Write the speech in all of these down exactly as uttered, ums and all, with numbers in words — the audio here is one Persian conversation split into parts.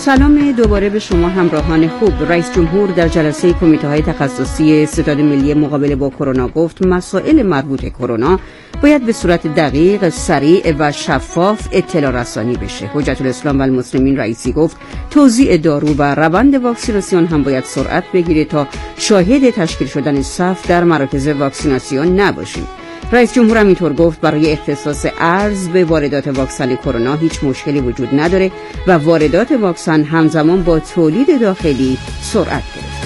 سلام دوباره به شما همراهان خوب. رئیس جمهور در جلسه کمیته‌های تخصصی ستاد ملی مقابله با کرونا گفت مسائل مربوط به کرونا باید به صورت دقیق، سریع و شفاف اطلاع رسانی بشه. حجت الاسلام و المسلمین رئیسی گفت توزیع دارو و روند واکسیناسیون هم باید سرعت بگیره تا شاهد تشکیل شدن صف در مراکز واکسیناسیون نباشیم. رئیس جمهور هم اینطور گفت برای اختصاص ارز به واردات واکسن کرونا هیچ مشکلی وجود نداره و واردات واکسن همزمان با تولید داخلی سرعت گرفت.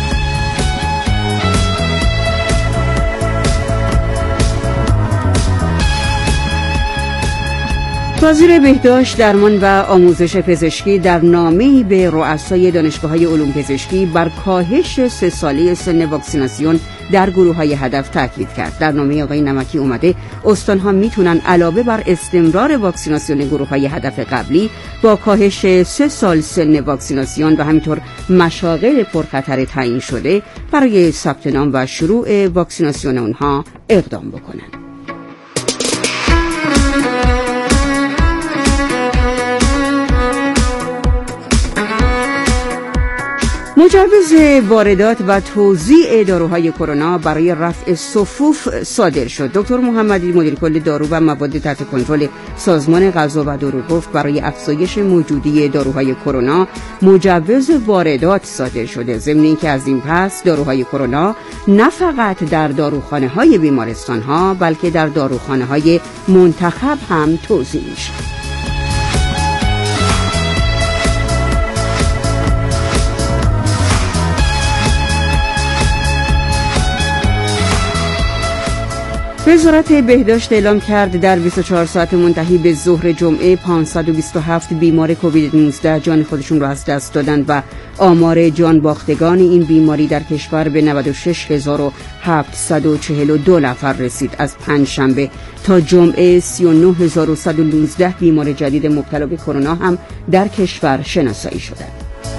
وزیر بهداشت، درمان و آموزش پزشکی در نامه‌ای به رؤسای دانشگاه‌های علوم پزشکی بر کاهش سه ساله سن واکسیناسیون در گروه‌های هدف تاکید کرد. در نامه آقای نمکی اومده استان‌ها میتونن علاوه بر استمرار واکسیناسیون گروه‌های هدف قبلی با کاهش سه سال سن واکسیناسیون و همینطور مشاغل پرخطر تعیین شده برای ثبت نام و شروع واکسیناسیون اونها اقدام بکنن. مجوز واردات و توزیع داروهای کرونا برای رفع صفوف صادر شد. دکتر محمدی مدیر کل دارو و مواد تحت کنترل سازمان غذا و دارو گفت برای افزایش موجودی داروهای کرونا مجوز واردات صادر شده. ضمن اینکه از این پس داروهای کرونا نه فقط در داروخانه‌های بیمارستان‌ها بلکه در داروخانه‌های منتخب هم توزیع میشه. وزارت بهداشت اعلام کرد در بیست و چهار ساعت منتهی به ظهر جمعه پانصد و بیست و هفت بیمار کووید نوزده جان خودشون را از دست دادند و آمار جان باختگان این بیماری در کشور به نود و شش هزار و هفتصد و چهل و دو نفر رسید. از پنجشنبه تا جمعه سی و نه هزار و صد و نوزده بیمار جدید مبتلا به کرونا هم در کشور شناسایی شدند.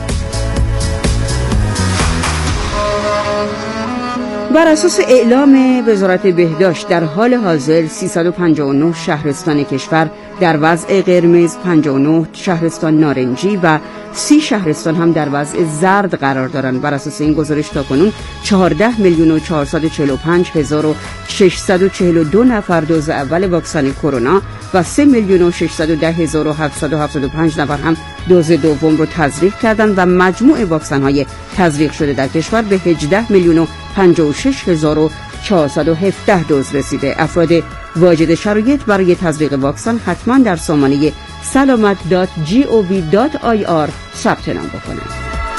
بر اساس اعلام وزارت بهداشت در حال حاضر سیصد و پنجاه و نه شهرستان کشور در وضع قرمز، پنجاه و نه شهرستان نارنجی و سی شهرستان هم در وضع زرد قرار دارند. بر اساس این گزارش تاکنون چهارده میلیون و چهارصد و چهل و پنج هزار و ششصد و چهل و دو نفر دوز اول واکسن کرونا و سه میلیون و ششصد و ده هزار و هفتصد و هفتاد و پنج نفر هم دوز دوم رو تزریق کردند و مجموع واکسن های تزریق شده در کشور به هجده میلیون و پنجاه و شش هزار و چهارصد و هفده دوز رسیده. افراد واجد شرایط برای تزریق واکسن حتما در سامانه سلامت دات جی او وی دات آی آر ثبت نام بکنند.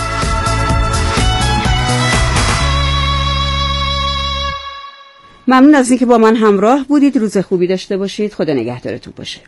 ممنون از اینکه با من همراه بودید. روز خوبی داشته باشید. خدا نگهدارتون باشه.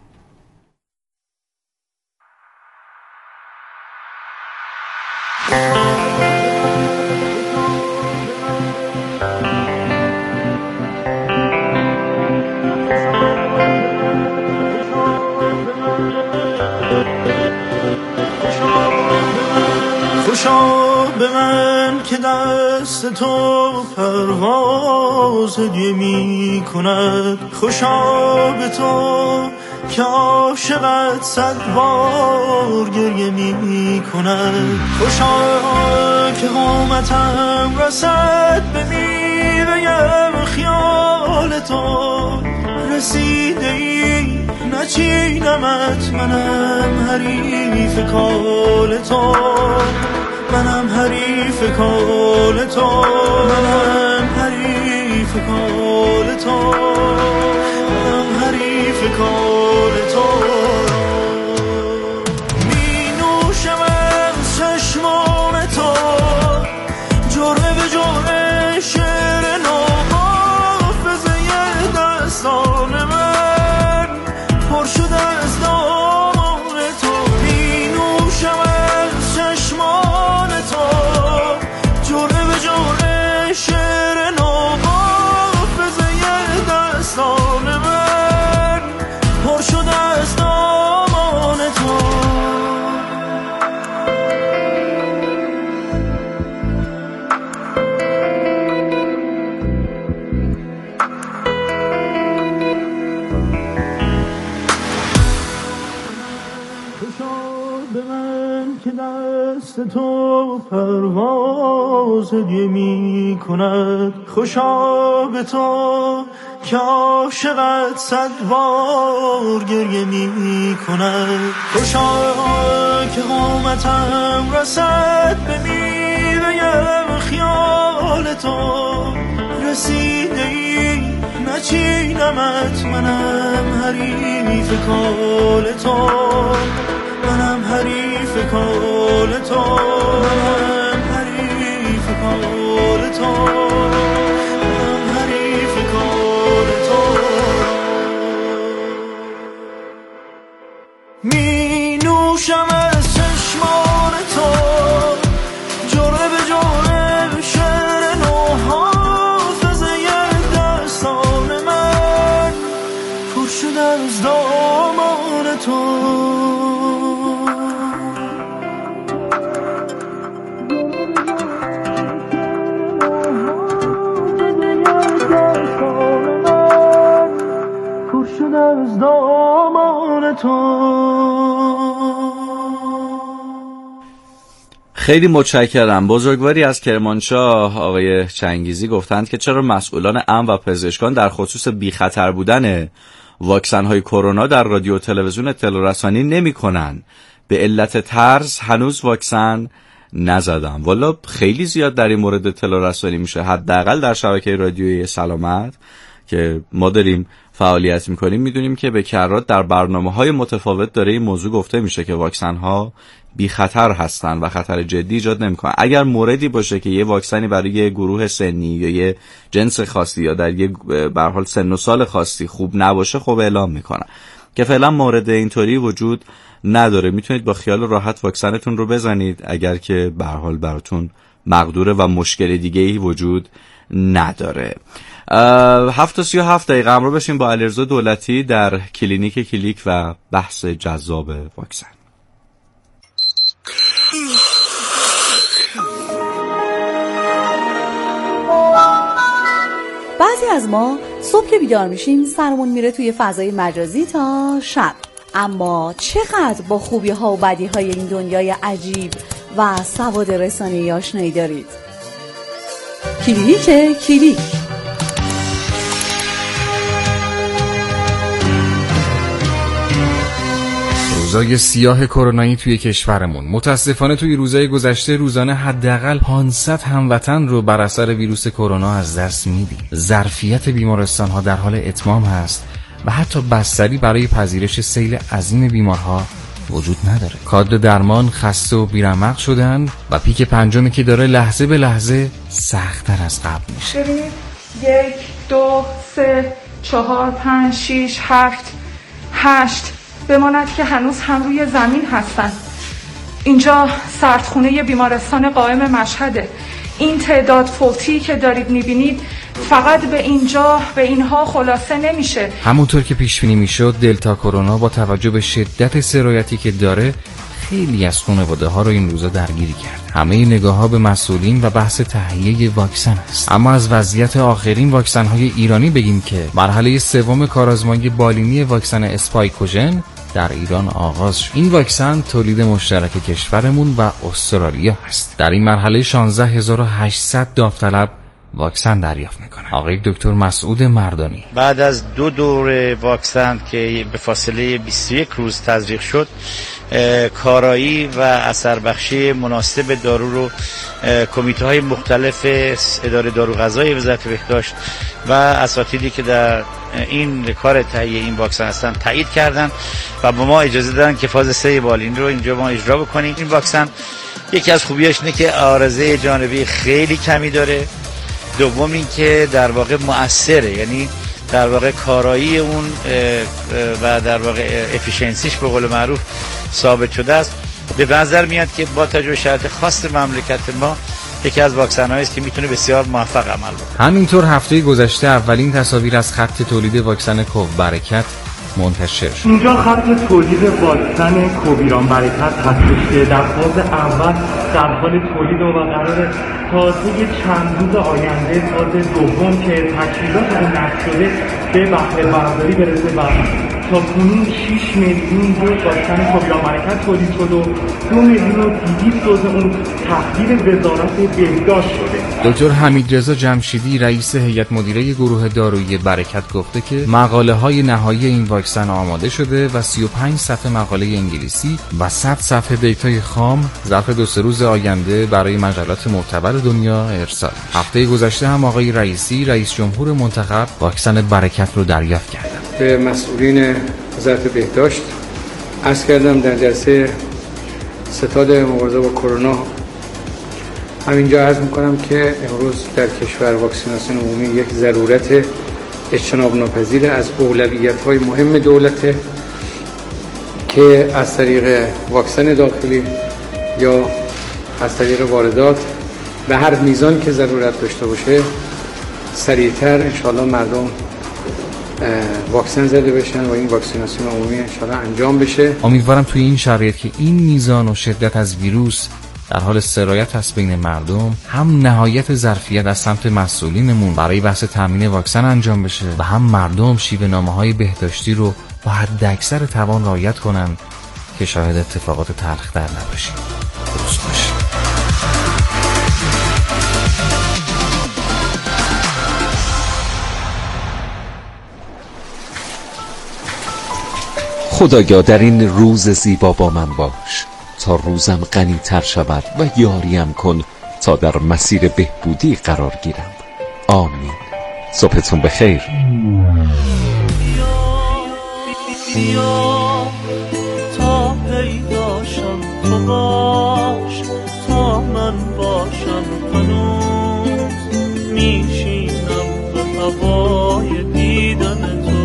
خوشا به من که دست تو پرواز هدیه می کند، خوشا به تو که عاشقت صد بار گریه می کند، خوشا که قامتم رسد به میوه خیال تو، رسیده ای نچینمت، منم حریف کال تو، منم حریف کال تو، منم حریف کال تو، منم حریف کال تو. می نوشم از چشمان تو جرعه به جرعه شعر نو، حافظه دستان من پر شده از دار تو. می نوشم از چشمان تو جرعه به جرعه شعر نو، حافظه دستان من پرواز هدیه می کند. خوشا به تو که عاشقت صد بار گریه می کند. خوشا که قامتم رسد به میوه خیال تو. رسیده ای نچینمت، منم حریف کال تو. منم حریف کال تو. منم حریف کال تو. منم حریف کال تو. می نوشم از چشمان تو جرعه به جرعه شعر نو. حافظه دستان من پر شده از دامان تو. از دامان تو. خیلی متشکرم. بزرگواری از کرمانشاه آقای چنگیزی گفتند که چرا مسئولان امن و پزشکان در خصوص بی خطر بودن واکسن های کرونا در رادیو و تلویزیون اطلاع رسانی نمی کنن. به علت ترس هنوز واکسن نزدم. والا خیلی زیاد در این مورد اطلاع رسانی میشه، حداقل در شبکه رادیویی سلامت که ما داریم فعالیت میکنیم میدونیم که به کرات در برنامه‌های متفاوت داره این موضوع گفته میشه که واکسن‌ها بی خطر هستن و خطر جدی ایجاد نمیکنن. اگر موردی باشه که یه واکسنی برای یه گروه سنی یا یه جنس خاصی یا در یه به هر حال سن و سال خاصی خوب نباشه خب اعلام میکنن، که فعلا مورد اینطوری وجود نداره. میتونید با خیال راحت واکسنتون رو بزنید اگر که به هر حال براتون مقدوره و مشکل دیگه‌ای وجود نداره. هفت و سی و هفت دقیقه همراه بشیم با علیرضا دولتی در کلینیک کلیک و بحث جذاب واکسن. بعضی از ما صبح که بیدار میشیم سرمون میره توی فضای مجازی تا شب. اما چقدر با خوبی ها و بدی های این دنیای عجیب و سواد رسانه‌ای آشنایی دارید؟ کلینیک کلیک. روزای سیاه کرونایی توی کشورمون. متاسفانه توی روزای گذشته روزانه حداقل پانصد هموطن رو بر اثر ویروس کرونا از دست میدیم. ظرفیت بیمارستان‌ها در حال اتمام هست و حتی بستری برای پذیرش سیل عظیم بیمارها وجود نداره. کادر درمان خسته و بیرمق شدن و پیک پنجمی که داره لحظه به لحظه سخت‌تر از قبل میشه. ببینید یک، دو، سه، چهار، پنج، شیش، هفت، هشت بماند که هنوز هم روی زمین هستن. اینجا سردخونه بیمارستان قائم مشهده. این تعداد فوتی که دارید میبینید فقط به اینجا به اینها خلاصه نمیشه. همونطور که پیش بینی میشد دلتا کرونا با توجه به شدت سرایتی که داره خیلی از خانواده ها رو این روزا درگیری کرد. همه نگاه ها به مسئولین و بحث تهیه واکسن است. اما از وضعیت آخرین واکسن های ایرانی بگیم که مرحله سوم کارآزمایی بالینی واکسن اسپایکوژن در ایران آغاز شد. این واکسن تولید مشترک کشورمون و استرالیا است. در این مرحله شانزده هزار و هشتصد داوطلب واکسن دریافت میکنه. آقای دکتر مسعود مردانی بعد از دو دور واکسن که به فاصله بیست و یک روز تزریق شد کارایی و اثر بخشی مناسب دارو رو کمیته های مختلف اداره دارو غذایی وزارت بهداشت و اساتیدی که در این کار تهیه این واکسن هستن تایید کردن و به ما اجازه دادن که فاز سه بالین رو اینجا ما اجرا بکنیم. این واکسن یکی از خوبیاش اینه که عارضه جانبی خیلی کمی داره. دوم این که در واقع مؤثره، یعنی در واقع کارایی اون و در واقع افیشنسیش به قول معروف ثابت شده است. به نظر میاد که با توجه به شرایط خاص مملکت ما یکی از واکسن‌هایی است که میتونه بسیار موفق عمل بکنه. همینطور هفته گذشته اولین تصاویر از خط تولید واکسن کوو برکت منتشر شد. اینجا خط تولید واکسن کوویران برکت هستش که در فاز اول در حال تولید و قرار تازه چند روز آینده فاز دوم که تجهیزات اون نصب شده به بهره برداری برسه و تا کنون شش میلیون دوز واکسن کوویران برکت تولید شد و دو میلیون و دویست دوز اون تحویل وزارت بهداشت شده. دکتر حمیدرضا جمشیدی رئیس هیئت مدیره گروه دارویی برکت گفته که مقاله های نهایی این واکسن آماده شده و سی و پنج صفحه مقاله انگلیسی و صد صفحه دیتای خام ظرف دو سه روز آینده برای مجلات معتبر دنیا ارسال. هفته گذشته هم آقای رئیسی رئیس جمهور منتخب واکسن برکت رو دریافت کردند. به مسئولین وزارت بهداشت عرض کردم در جلسه ستاد مبارزه با کرونا همینجا عرض میکنم که امروز در کشور واکسیناسیون عمومی یک ضرورت اجتناب ناپذیر از اولویت‌های مهم دولته که از طریق واکسن داخلی یا از طریق واردات به هر میزان که ضرورت داشته باشه سریعتر انشاءالله مردم واکسن زده بشن و این واکسیناسیون عمومی انشاءالله انجام بشه. امیدوارم توی این شرایط که این میزان و شدت از ویروس در حال سرایت هست بین مردم، هم نهایت ظرفیت از سمت مسئولینمون برای بحث تامین واکسن انجام بشه و هم مردم شیوه نامه‌های بهداشتی رو با حد اکثر توان رعایت کنن که شاهد اتفاقات تلخ در نباشیم. درست باشه. خدایا در این روز زیبا با من باش تا روزم غنی تر شود و یاریم کن تا در مسیر بهبودی قرار گیرم. آمین. صبحتون بخیر. بیا تا پیداشم تو باش تا من باشم هنوز میشینم به هوای دیدن تو.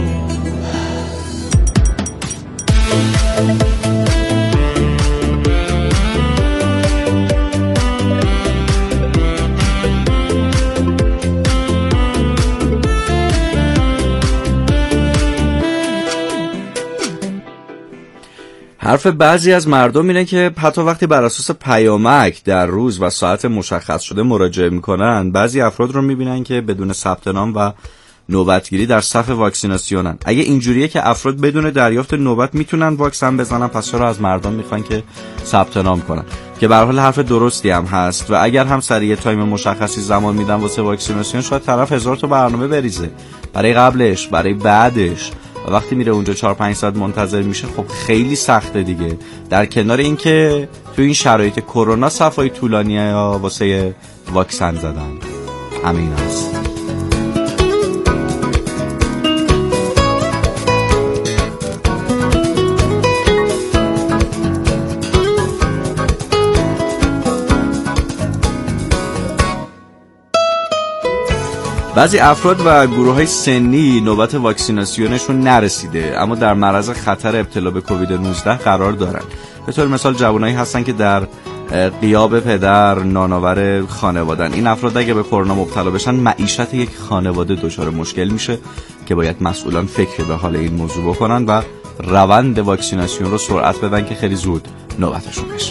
حرف بعضی از مردم اینه که حتی وقتی بر اساس پیامک در روز و ساعت مشخص شده مراجعه میکنن، بعضی افراد رو میبینن که بدون ثبت نام و نوبتگیری در صف واکسیناسیونن. اگه اینجوریه که افراد بدون دریافت نوبت میتونن واکسن بزنن، پس چرا از مردم میخوان که ثبت نام کنن؟ که به هر حال حرف درستی هم هست و اگر هم سر یه تایم مشخصی زمان میدن واسه واکسیناسیون، شاید طرف هزار تا برنامه بریزه برای قبلش، برای بعدش، و وقتی میره اونجا چهار پنج ساعت منتظر میشه، خب خیلی سخته دیگه. در کنار این که تو این شرایط کرونا صفای طولانیه یا واسه واکسن زدن، همین هست. بعضی افراد و گروه‌های سنی نوبت واکسیناسیونشون نرسیده اما در معرض خطر ابتلا به کووید نوزده قرار دارن. به طور مثال جوانایی هستن که در غیاب پدر نانآور خانوادن. این افراد اگه به کرونا مبتلا بشن، معیشت یک خانواده دچار مشکل میشه که باید مسئولان فکر به حال این موضوع بکنن و روند واکسیناسیون رو سرعت بدن که خیلی زود نوبتشون بشه.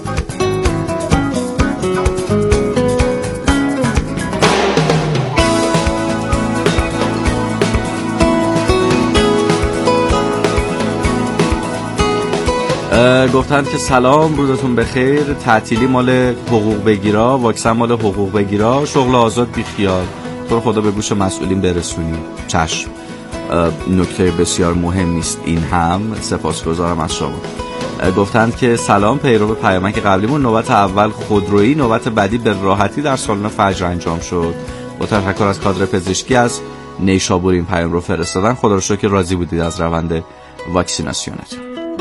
گفتند که سلام، روزتون بخیر، تعطیلی مال حقوق بگیرا، واکسن مال حقوق بگیرا، شغل آزاد بی خیال، تو رو خدا به گوش مسئولین برسونی. چشم، نکته بسیار مهم است این هم، سپاسگزارم از شما. گفتند که سلام، پیرو پیامک قبلیمون نوبت اول خودرویی، نوبت بعدی به راحتی در سالن فجر انجام شد. با تشکر از کادر پزشکی از نیشابور این پیام رو فرستادن. خدا رو شکر که راضی بودید از روند واکسیناسیونتون.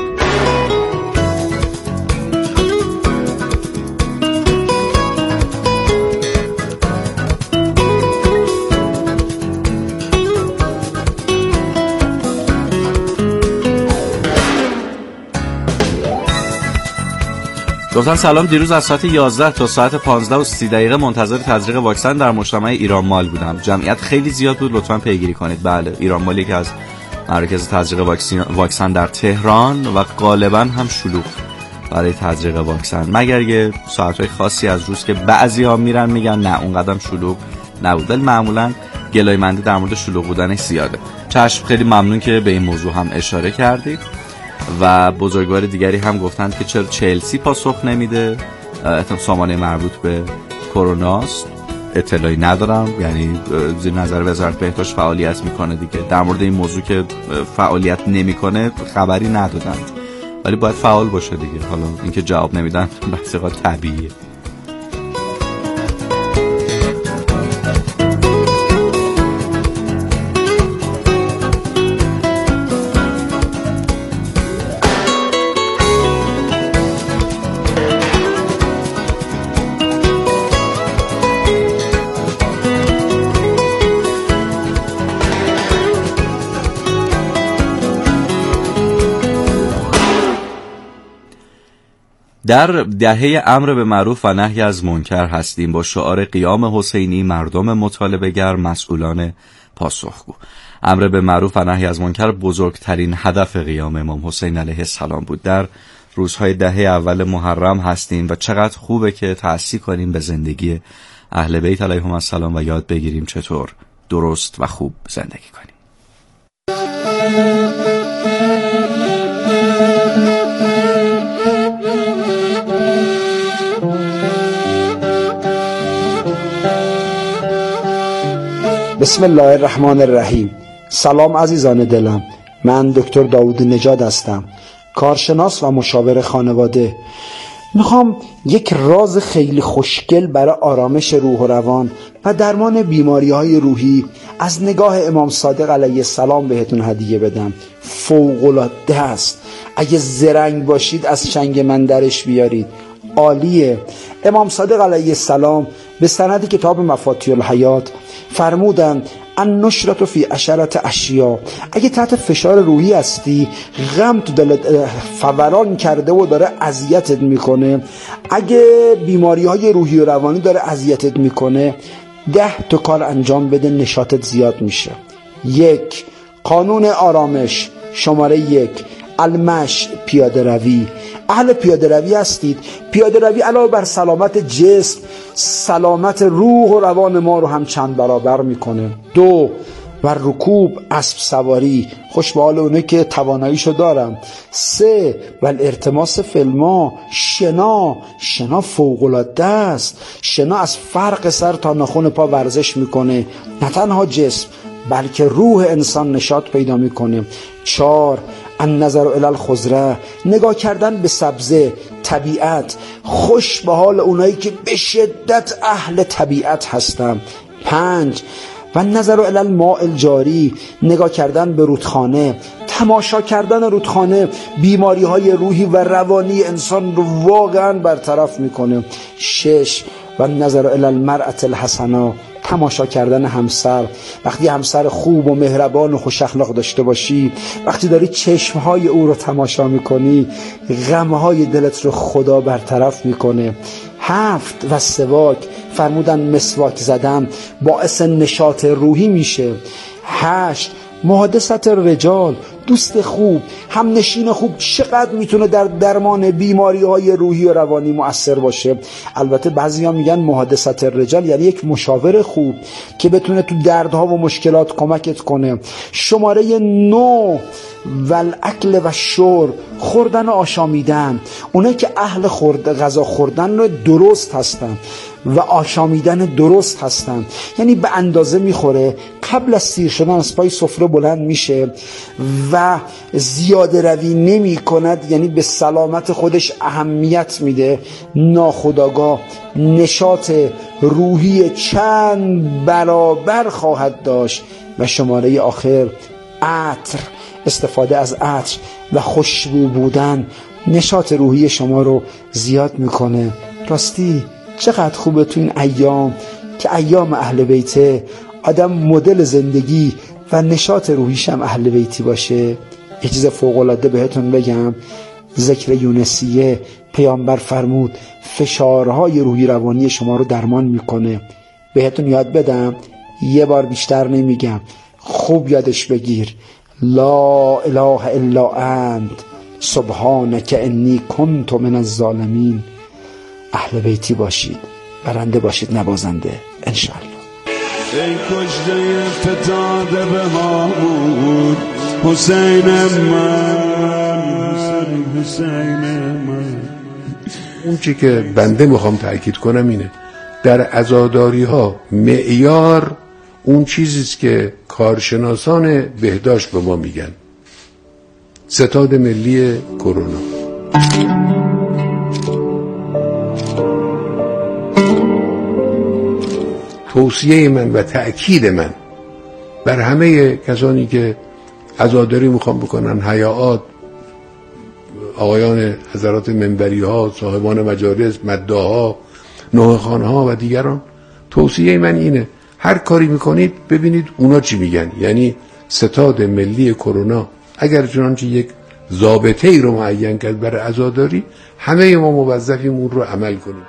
گفتن سلام، دیروز از ساعت یازده تا ساعت پانزده و سی دقیقه منتظر تزریق واکسن در مجتمع ایران مال بودم. جمعیت خیلی زیاد بود، لطفاً پیگیری کنید. بله، ایران مال یکی از مرکز تزریق واکسن در تهران و غالبا هم شلوغ برای تزریق واکسن، مگر یه ساعتهای خاصی از روز که بعضی ها میرن میگن نه اون قدم شلوغ نبود، ولی معمولا گلایمندی در مورد شلوغ بودنش زیاده. چشم، خیلی ممنون که به این موضوع هم اشاره کردید. و بزرگوار دیگری هم گفتند که چرا چلسی پاسخ نمیده، احتمال سامانه مربوط به کروناست، اطلاعی ندارم، یعنی زیر نظر وزارت بهداشت فعالیت میکنه دیگه. در مورد این موضوع که فعالیت نمیکنه خبری ندادند، ولی باید فعال باشه دیگه. حالا اینکه جواب نمیدن بسیار طبیعیه. در دهه امر به معروف و نهی از منکر هستیم با شعار قیام حسینی، مردم مطالبه‌گر، مسئولان پاسخگو. امر به معروف و نهی از منکر بزرگترین هدف قیام امام حسین علیه السلام بود. در روزهای دهه اول محرم هستیم و چقدر خوبه که تأسی کنیم به زندگی اهل بیت علیهم السلام و یاد بگیریم چطور درست و خوب زندگی کنیم. بسم الله الرحمن الرحیم. سلام عزیزان دلم، من دکتر داوود نژاد هستم، کارشناس و مشاور خانواده. میخوام یک راز خیلی خوشگل برای آرامش روح و روان و درمان بیماری های روحی از نگاه امام صادق علیه السلام بهتون هدیه بدم. فوق‌العاده است. اگه زرنگ باشید از چنگ من درش بیارید. عالیه. امام صادق علیه السلام به سند کتاب مفاتیح الحیات فرمودند النشرة فی عشرة اشیاء. اگه تحت فشار روحی هستی، غم تو دلت فوران کرده و داره اذیتت میکنه، اگه بیماری های روحی و روانی داره اذیتت میکنه، ده تا کار انجام بده، نشاطت زیاد میشه. یک، قانون آرامش. شماره یک، المشی، پیاده روی. اهل پیاده روی هستید، پیاده روی علاوه بر سلامت جسم، سلامت روح و روان ما رو هم چند برابر میکنه. دو، و رکوب، اسب سواری، خوش به حال اونه که تواناییشو دارم. سه، و الارتماس فیلما، شنا. شنا فوق‌العاده است. شنا از فرق سر تا ناخن پا ورزش میکنه، نه تنها جسم بلکه روح انسان نشاط پیدا میکنه. چهار، النظر الی الخضره، نگاه کردن به سبزه، طبیعت. خوش به حال اونایی که به شدت اهل طبیعت هستن. پنج، و نظر الی الماء الجاری، نگاه کردن به رودخانه، تماشا کردن رودخانه بیماری های روحی و روانی انسان رو واقعا برطرف میکنه. شش، و نظر الی المرأة الحسنه، تماشا کردن همسر. وقتی همسر خوب و مهربان و خوش اخلاق داشته باشی، وقتی داری چشمهای او رو تماشا میکنی، غمهای دلت رو خدا برطرف میکنه. هفت، و سواک، فرمودن مسواک زدن باعث نشاط روحی میشه. هشت، محادثت رجال، دوست خوب، هم نشین خوب چقدر میتونه در درمان بیماری های روحی و روانی مؤثر باشه. البته بعضی ها میگن محادثت رجال یعنی یک مشاور خوب که بتونه تو دردها و مشکلات کمکت کنه. شماره نو، والاکل و شرب، خوردن و آشامیدن. اونایی که اهل خورد غذا خوردن رو درست هستن و آشامیدن درست هستن، یعنی به اندازه میخوره، قبل از سیر شدن از پای سفره بلند میشه و زیاده روی نمی کند، یعنی به سلامت خودش اهمیت میده. ناخودآگاه نشاط روحی چند برابر خواهد داشت. و شماره آخر، عطر، استفاده از عطر و خوشبو بودن نشاط روحی شما رو زیاد میکنه. راستی چقدر خوبه تو این ایام که ایام اهل بیته، آدم مدل زندگی و نشاط روحیش هم اهل بیتی باشه. یه چیز فوق‌العاده بهتون بگم، ذکر یونسیه، پیامبر فرمود فشارهای روحی روانی شما رو درمان میکنه. بهتون یاد بدم، یه بار بیشتر نمیگم، خوب یادش بگیر. لا اله الا انت سبحانک انی کنت من الظالمین. اهل بیتی باشید، برنده باشید نه بازنده انشالله. ای کشته فتاده به هامون حسین من، حسین حسین من. اون چی که بنده میخوام تأکید کنم اینه، در عزاداری ها معیار اون چیزیست که کارشناسان بهداشت به ما میگن، ستاد ملی کرونا. توصیه من و تأکید من بر همه کسانی که عزاداری میخوام بکنن، حیاات، آقایان حضرات منبری ها، صاحبان مجالس، مداها، نوحه‌خوانه ها و دیگران، توصیه من اینه هر کاری میکنید ببینید اونا چی میگن. یعنی ستاد ملی کرونا اگر چنانچه یک ضابطه ای رو معین کرد برای عزاداری، همه ما موظفیم اون رو عمل کنیم.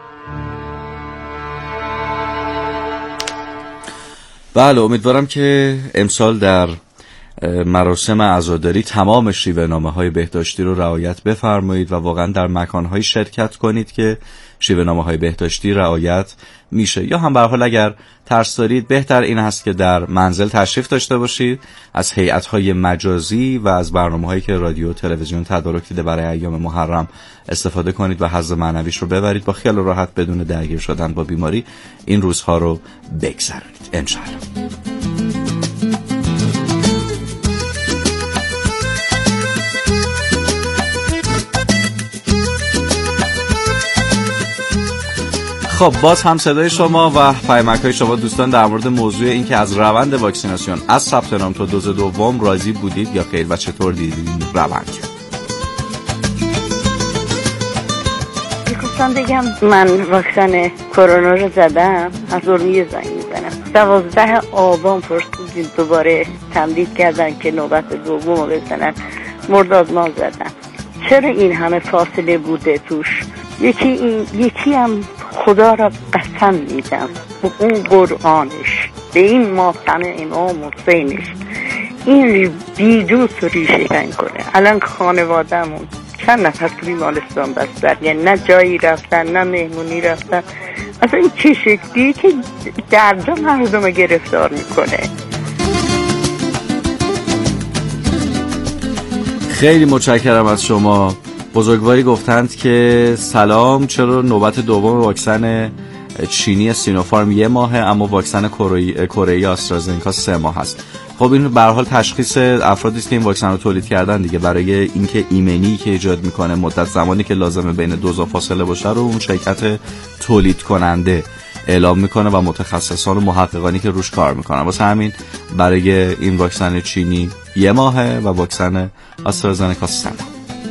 بله، امیدوارم که امسال در مراسم عزاداری تمام شیوه‌نامه‌های بهداشتی رو رعایت بفرمایید و واقعا در مکان‌های شرکت کنید که شیوه‌نامه‌های بهداشتی رعایت میشه. یا هم به هر حال اگر ترس دارید، بهتر این هست که در منزل تشریف داشته باشید، از هیئت‌های مجازی و از برنامه‌هایی که رادیو و تلویزیون تدارک دیده برای ایام محرم استفاده کنید و حظ معنویش رو ببرید. با خیال راحت بدون درگیر شدن با بیماری این روزها رو بگذرونید انشالله. خب باز هم صدای شما و پیامک‌های شما دوستان در مورد موضوع این که از روند واکسیناسیون از ثبت نام تا دوز دوم راضی بودید یا خیر و چطور دیدید این روند؟ میخواستم بگم من واکسن کرونا رو زدم، از ارمیه زنگ میزنم. دوازده آبان پرسیدیم دوباره تمدید کردن که نوبت دوم رو بزنن، مرداد ما زدن. چرا این همه فاصله بوده توش؟ یکی این یکی هم خدا را قسم میدم به اون قرآنش، به این ماتم امام حسینش، این بیدوس رو ریشه کنگ کنه. الان خانوادهمون چند نفر تو بیمارستان بستن، یعنی نه جایی رفتن نه مهمونی رفتن. اصلا این چه شکلیه که درجا مردم گرفتار میکنه. خیلی متشکرم از شما. بزرگواری گفتند که سلام، چرا نوبت دوم واکسن چینی سینوفارم یه ماهه اما واکسن کره آسترازنکا سه ماه است؟ خب این به هر حال تشخیص افرادی است که این واکسن رو تولید کردن دیگه، برای اینکه ایمنی که ایجاد میکنه، مدت زمانی که لازمه بین دوزا فاصله باشه رو اون شرکت تولید کننده اعلام میکنه و متخصصان و محققانی که روش کار میکنن. واسه همین برای این واکسن چینی یه ماهه و واکسن آسترازنکا سه ماه.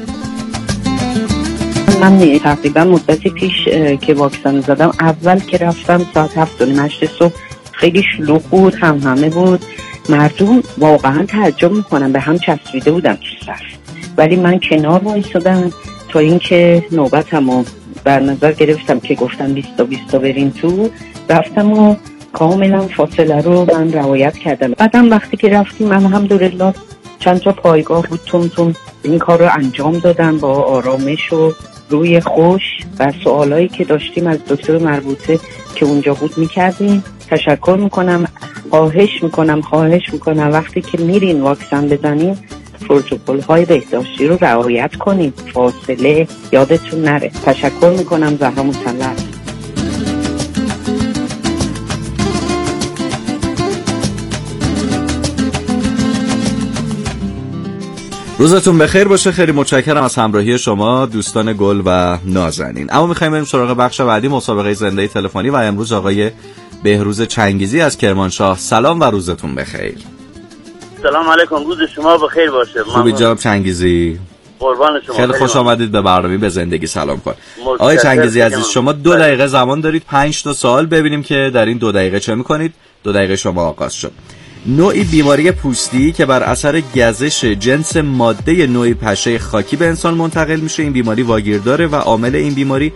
من تقریبا مدتی پیش که واکسن زدم، اول که رفتم ساعت هفت و نیم هشت صبح خیلی شلوغ بود، هم همه بود، مردم واقعا تعجب میکنن، به هم چسبیده بودم تو صف، ولی من کنار وایسادم تا اینکه نوبتمو بر نظر گرفتم که گفتم بیست تا بیست تا بریم تو، رفتم و کاملا فاصله رو من رعایت کردم. بعدم وقتی که رفتیم من الحمدلله چند تا پایگاه بود تون تون این کار رو انجام دادم با آرامش و روی خوش و سوالایی که داشتیم از دکتر مربوطه که اونجا بود میکردیم. تشکر میکنم، خواهش میکنم خواهش میکنم وقتی که میرین واکسن بزنین پروتکل های بهداشتی رو رعایت کنید، فاصله یادتون نره. تشکر میکنم. زهرا مسلط. روزتون بخیر باشه. خیلی متشکرم از همراهی شما دوستان گل و نازنین. اما میخوایم بریم سراغ بخش بعدی، مسابقه زنده تلفنی، و امروز آقای بهروز چنگیزی از کرمانشاه. سلام و روزتون بخیر. سلام علیکم، روز شما بخیر باشه. خوبی جناب چنگیزی؟ قربان شما. خیلی خوش آمدید به برنامه به زندگی سلام کن. آقای چنگیزی عزیز، شما دو دقیقه زمان دارید، پنج تا سوال، ببینیم که در این دو دقیقه چه میکنید. دو دقیقه شما آغاز شد. نوعی بیماری پوستی که بر اثر گزش جنس ماده نوعی پشه خاکی به انسان منتقل میشه، این بیماری واگیر داره و عامل این بیماری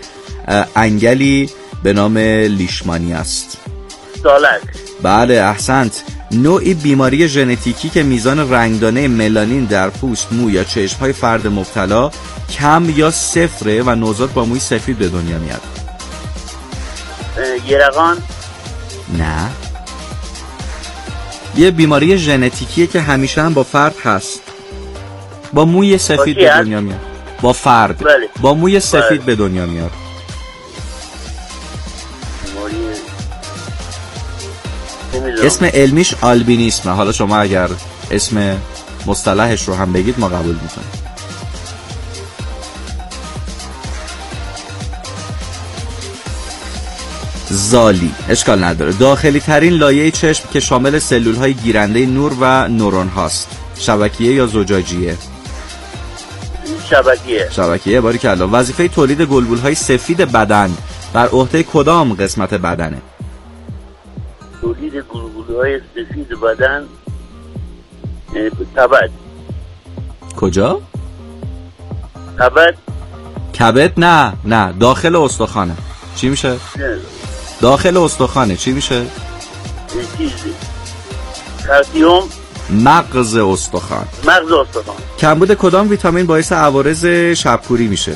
انگلی به نام لیشمانی است. سالک. بله احسنت. نوعی بیماری ژنتیکی که میزان رنگدانه ملانین در پوست، مو یا چشم‌های فرد مبتلا کم یا صفره و نوزاد با موی سفید به دنیا میاد. گرقان؟ نه، یه بیماری ژنتیکیه که همیشه هم با فرد هست، با موی سفید به دنیا میاد. با فرد بله. با موی سفید بله. به دنیا میاد. اسم علمیش آلبینیسمه. حالا شما اگر اسم مصطلحش رو هم بگید ما قبول میکنیم. زالی اشکال نداره. داخلی ترین لایه چشم که شامل سلول های گیرنده نور و نورون هاست. شبکیه یا زجاجیه؟ شبکیه. شبکیه. باریکلا. وظیفه تولید گلبول های سفید بدن بر عهده کدام قسمت بدنه؟ تولید گلبول های سفید بدن کبد. کجا؟ کبد. کبد نه نه داخل استخوانه. چی میشه؟ نه. داخل استخوانه چی میشه؟ چیزی کلسیم. مغز استخوان. مغز استخوان. کمبود کدام ویتامین باعث عوارض شبکوری میشه؟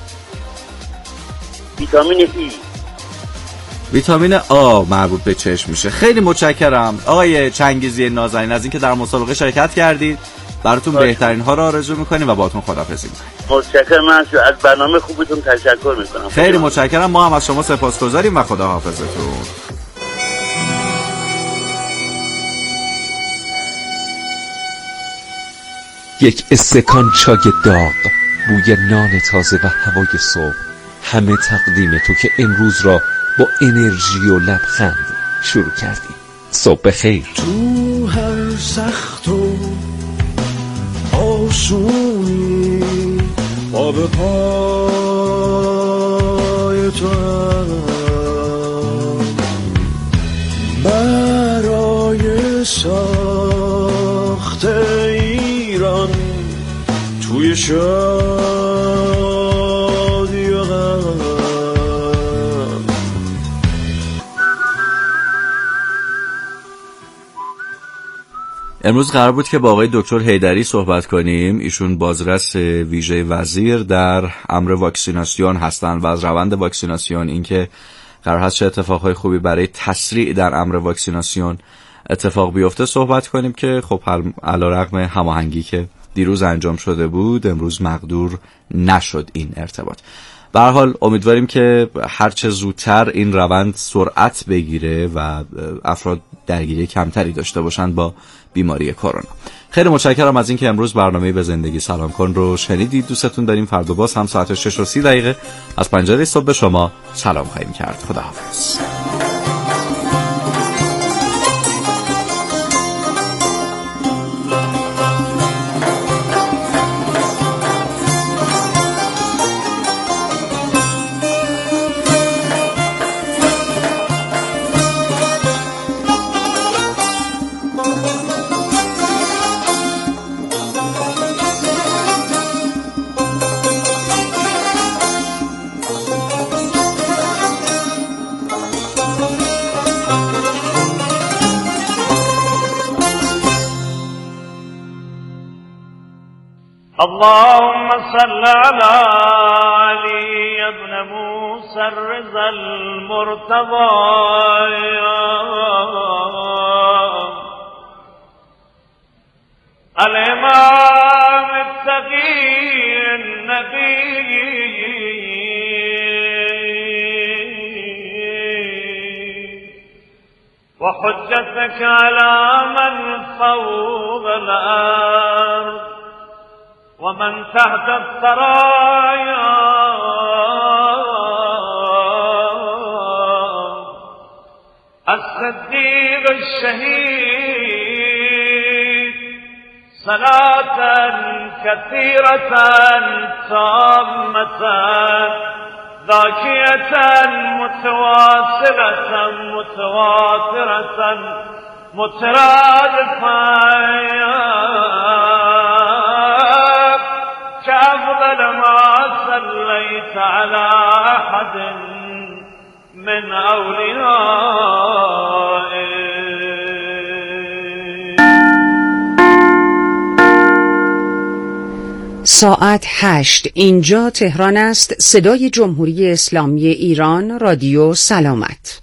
ویتامین ای. ویتامین آ مربوط به چشم میشه. خیلی متشکرم آقای چنگیزی نازنین از اینکه در مسابقه شرکت کردید. براتون باید. بهترین ها رو آرزو میکنیم و باهاتون خداحافظی میکنیم. متشکرم. من از برنامه خوبتون تشکر میکنم. خیلی متشکرم. ما هم از شما سپاسگزاریم و خداحافظتون. یک استکان چای داغ، بوی نان تازه و هوای صبح، همه تقدیم تو که امروز را با انرژی و لبخند شروع کردی. صبح بخیر. تو هر سخت و آسونی با به پای تو برای ساخت ایران توی شادی و غم. امروز قرار بود که با آقای دکتر حیدری صحبت کنیم. ایشون بازرس ویژه وزیر در امر واکسیناسیون هستند و از روند واکسیناسیون، اینکه قرار هست چه اتفاقهای خوبی برای تسریع در امر واکسیناسیون اتفاق بیفته صحبت کنیم که خب علیرغم هماهنگی که دیروز انجام شده بود امروز مقدور نشد این ارتباط. به هر حال امیدواریم که هرچه زودتر این روند سرعت بگیره و افراد درگیری کمتری داشته باشند با بیماری کرونا. خیلی متشکرم از اینکه امروز برنامه به زندگی سلام کن رو شنیدید. دوستتون داریم. فردا باز هم ساعت شش و سی دقیقه از پنجره صبح به شما سلام خواهیم کرد. خداحافظ. اللهم صل على علي ابن موسى الرضا المرتضى الإمام التقي النبي وحجتك على من فوق الأرض ومن تحت الثرايا الصديق الشهيد صلاة كثيرة تامة ذاكية متواصلة متواترة مترادفة كأفضل ما صليت على أحد من أوليائك ساعت هشت. اینجا تهران است. صدای جمهوری اسلامی ایران، رادیو سلامت.